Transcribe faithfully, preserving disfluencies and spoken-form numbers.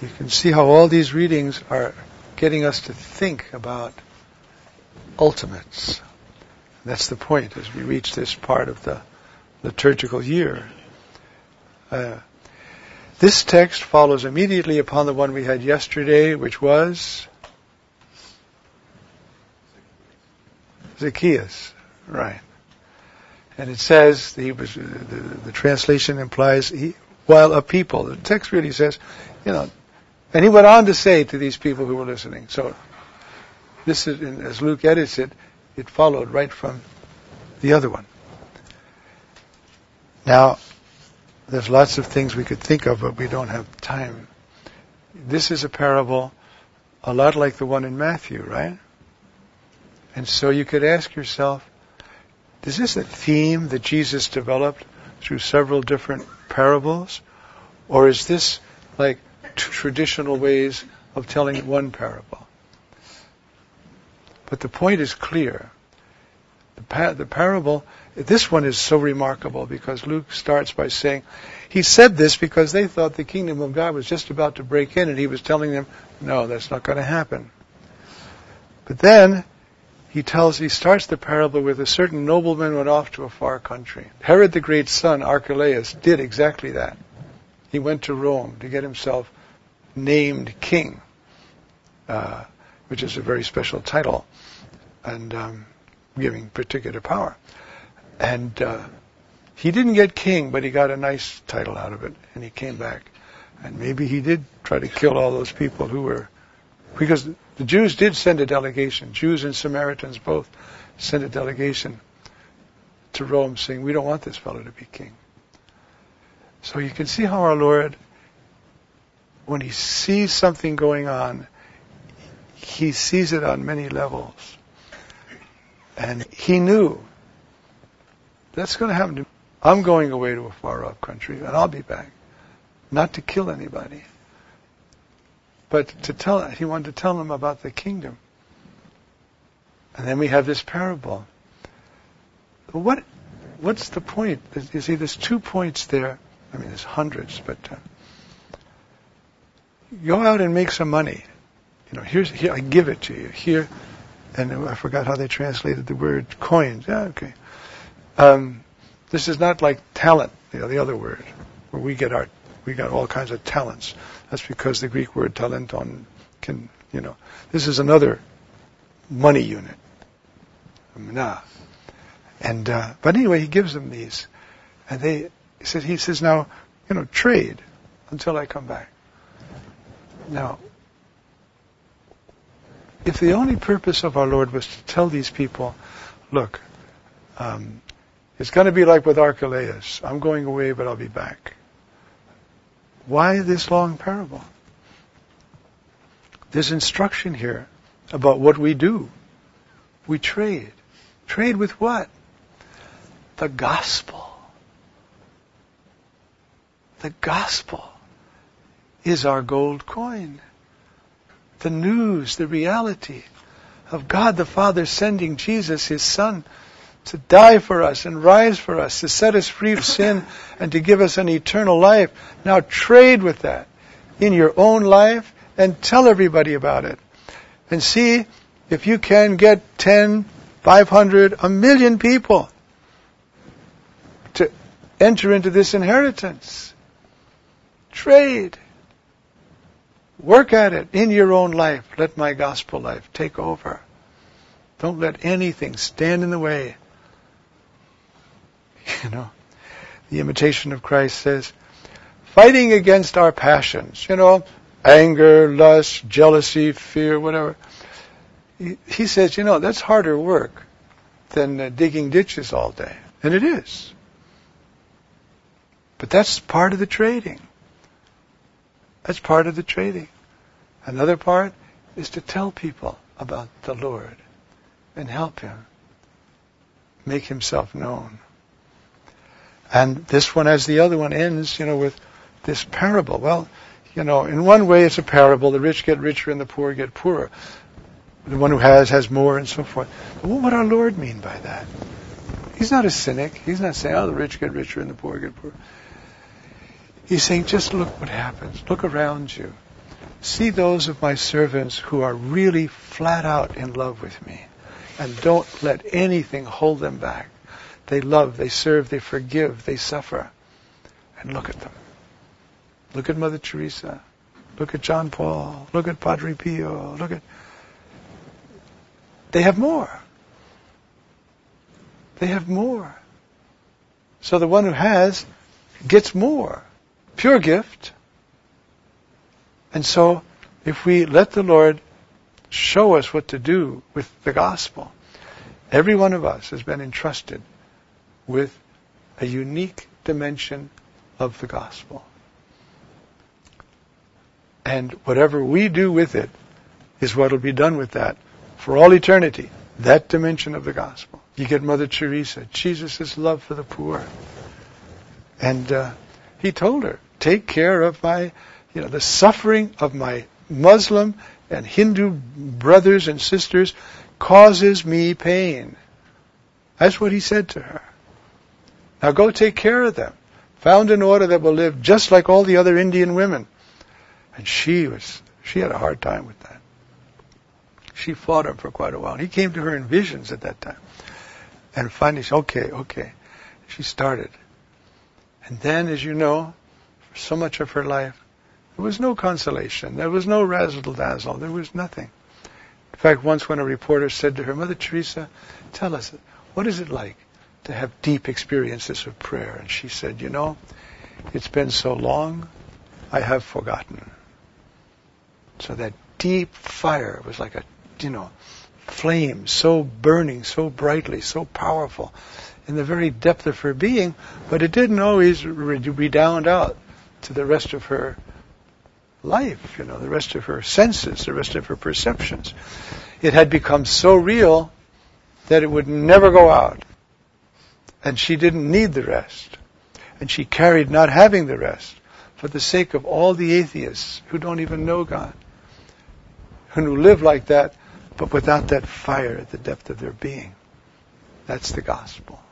you can see how all these readings are getting us to think about ultimates. That's the point as we reach this part of the liturgical year. Uh, this text follows immediately upon the one we had yesterday, which was Zacchaeus, right? And it says he was. The, the, the translation implies he, while a people. The text really says, you know, and he went on to say to these people who were listening. So this is, as Luke edits it, it followed right from the other one. Now, there's lots of things we could think of, but we don't have time. This is a parable a lot like the one in Matthew, right? And so you could ask yourself, is this a theme that Jesus developed through several different parables? Or is this like t- traditional ways of telling one parable? But the point is clear. The, pa- the parable, this one is so remarkable because Luke starts by saying, he said this because they thought the kingdom of God was just about to break in, and he was telling them, no, that's not going to happen. But then he tells, he starts the parable with a certain nobleman went off to a far country. Herod the Great's son, Archelaus, did exactly that. He went to Rome to get himself named king, uh, which is a very special title, and um, giving particular power. And uh, he didn't get king, but he got a nice title out of it, and he came back. And maybe he did try to kill all those people who were, because the Jews did send a delegation. Jews and Samaritans both sent a delegation to Rome saying, we don't want this fellow to be king. So you can see how our Lord, when he sees something going on, he sees it on many levels. And he knew, that's going to happen to me. I'm going away to a far-off country, and I'll be back. Not to kill anybody, but to tell, he wanted to tell them about the kingdom. And then we have this parable. What, what's the point? You see, there's two points there. I mean, there's hundreds, but uh, go out and make some money. You know, here's here I give it to you here, and I forgot how they translated the word coins. Yeah, okay. Um, this is not like talent, you know, the other word, where we get our we got all kinds of talents. That's because the Greek word talenton can, you know, this is another money unit. Nah. And uh, but anyway, he gives them these, and they he says he says now, you know, trade until I come back. Now, if the only purpose of our Lord was to tell these people, look, um, it's going to be like with Archelaus. I'm going away, but I'll be back. Why this long parable? There's instruction here about what we do. We trade. Trade with what? The gospel. The gospel is our gold coin. The news, the reality of God the Father sending Jesus, His Son, to die for us and rise for us, to set us free of sin and to give us an eternal life. Now trade with that in your own life and tell everybody about it. And see if you can get ten, five hundred, a million people to enter into this inheritance. Trade. Work at it in your own life. Let my gospel life take over. Don't let anything stand in the way. You know, the Imitation of Christ says, fighting against our passions, you know, anger, lust, jealousy, fear, whatever. He, he says, you know, that's harder work than uh, digging ditches all day. And it is. But that's part of the trading. That's part of the trading. Another part is to tell people about the Lord and help Him make Himself known. And this one, as the other one, ends, you know, with this parable. Well, you know, in one way it's a parable. The rich get richer and the poor get poorer. The one who has, has more and so forth. But what would our Lord mean by that? He's not a cynic. He's not saying, oh, the rich get richer and the poor get poorer. He's saying, just look what happens. Look around you. see those of my servants who are really flat out in love with me and don't let anything hold them back. They love, they serve, they forgive, they suffer. And look at them. Look at Mother Teresa. Look at John Paul. Look at Padre Pio. Look at... They have more. They have more. So the one who has gets more. Pure gift. And so if we let the Lord show us what to do with the gospel, every one of us has been entrusted with a unique dimension of the gospel. And whatever we do with it is what will be done with that for all eternity. That dimension of the gospel. You get Mother Teresa, Jesus' love for the poor. And uh, he told her, take care of my, you know, the suffering of my Muslim and Hindu brothers and sisters causes me pain. That's what he said to her. Now go take care of them. Found an order that will live just like all the other Indian women. And she was, she had a hard time with that. She fought him for quite a while. He came to her in visions at that time. And finally she said, okay, okay. She started. And then, as you know, for so much of her life, there was no consolation. There was no razzle-dazzle. There was nothing. In fact, once when a reporter said to her, Mother Teresa, tell us, what is it like to have deep experiences of prayer? And she said, you know, it's been so long, I have forgotten. So that deep fire was like a, you know, flame, so burning, so brightly, so powerful in the very depth of her being, but it didn't always redound out to the rest of her life, you know, the rest of her senses, the rest of her perceptions. It had become so real that it would never go out. And she didn't need the rest. And she carried not having the rest for the sake of all the atheists who don't even know God, who live like that, but without that fire at the depth of their being. That's the gospel.